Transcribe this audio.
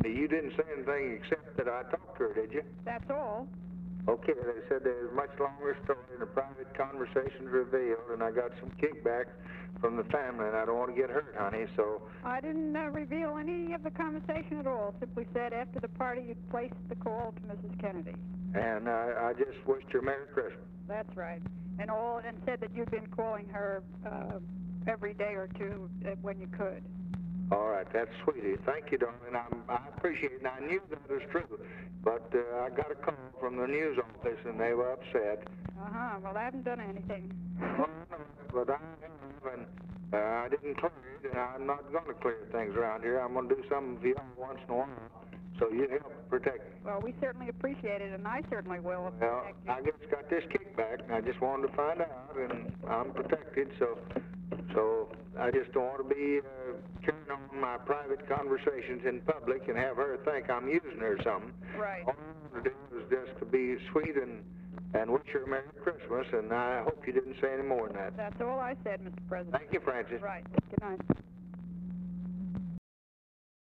You didn't say anything except that I talked to her, did you? That's all. Okay, they said there's a much longer story and the private conversations revealed, and I got some kickback from the family, and I don't want to get hurt, honey, so... I didn't reveal any of the conversation at all. Simply said after the party you placed the call to Mrs. Kennedy. And I just wished her Merry Christmas. That's right. And said that you'd been calling her every day or two when you could. All right, that's sweetie. Thank you, darling. I appreciate it, and I knew that was true. But I got a call from the news office, and they were upset. Uh-huh. Well, I haven't done anything. Well, no, but I have, and I didn't clear it, and I'm not going to clear things around here. I'm going to do something for you once in a while, so you help protect me. Well, we certainly appreciate it, and I certainly will Well, protect you. I just got this kickback, and I just wanted to find out, and I'm protected, so I just don't want to be carrying on my private conversations in public and have her think I'm using her or something. Right. All I wanted to do was just to be sweet and wish her a Merry Christmas, and I hope you didn't say any more than that. That's all I said, Mr. President. Thank you, Francis. Right. Good night.